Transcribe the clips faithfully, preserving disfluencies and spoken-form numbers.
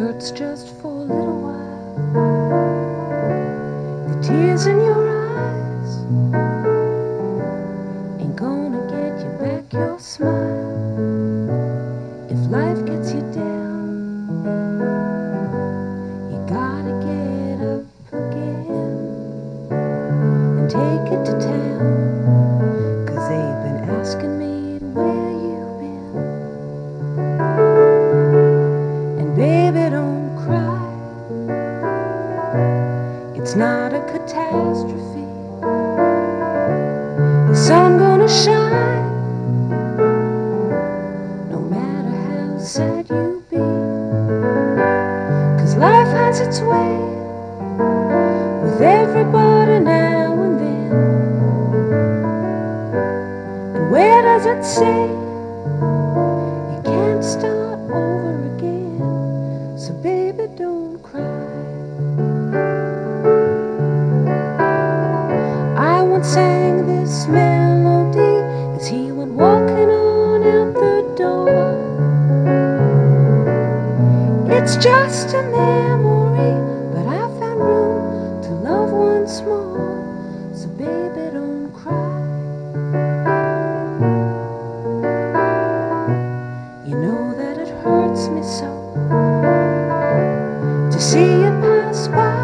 hurts just for a little while. The tears in your eyes ain't gonna get you back your smile. If life gets you down, you gotta get up again and take it to town, 'cause they've been asking me where you've been. And baby, don't cry, it's not a catastrophe. The sun gonna shine no matter how sad you be, 'cause life has its way with everybody now and then. And where does it say you can't start over again? So baby, don't cry. I once sang this melody as he went walking on out the door. It's just a memory, but I found room to love once more. So baby, don't cry. You know that it hurts me so to see you pass by,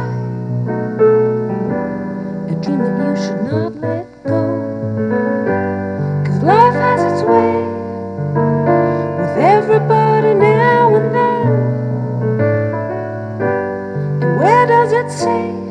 a dream that you should not let go. 'Cause life has its way with everybody now and then. And where does it say